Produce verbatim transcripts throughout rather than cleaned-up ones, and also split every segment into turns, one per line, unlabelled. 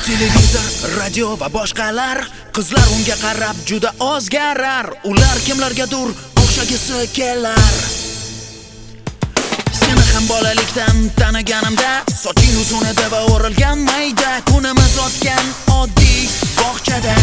Televizor, radio va boshqalar qizlar unga qarab juda o'zgarar. Ular kimlargadir o'xshagisi kelar. Seni ham bolalikdan taniganimda soching uzun edi va o'rilgan mayda. Kunimiz o'tgan oddiy bog'chada.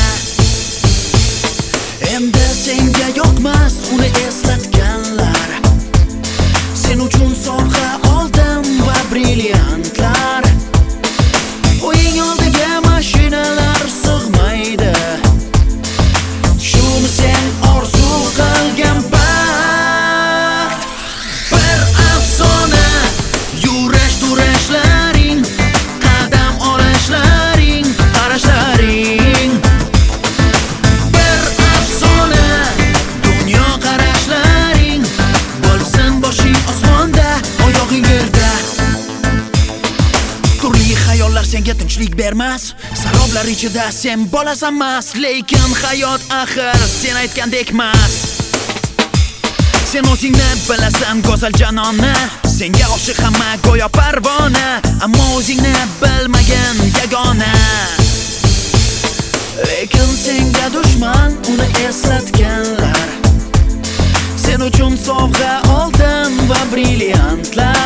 Endi senga yoqmas uni eslatganlar. Sen uchun sovg'a oldim va brilliantlar. Uying oldiga mashinalar sig'maydi. Shumi sen orzu qilgan baxt? Bir afsona yurash turashlaring, qadam olishlaring, qarashlaring. Bir afsona dunyo qarashlaring, bo'lsin boshing osmonda, oyog'ing yerda. Turli xayollar senga tinchlik bermas, saroblar ichida sen bo'lasan mas, lekin hayot axir sen aytgandek emas. Sen o'zingni bilasan go'zal janona, senga oshiq hamma go'yo parvona, ammo o'zingni bilmagan yagona. Lekin senga dushman uni eslatganlar. Sen uchun sovg'a oldim va brilliantlar.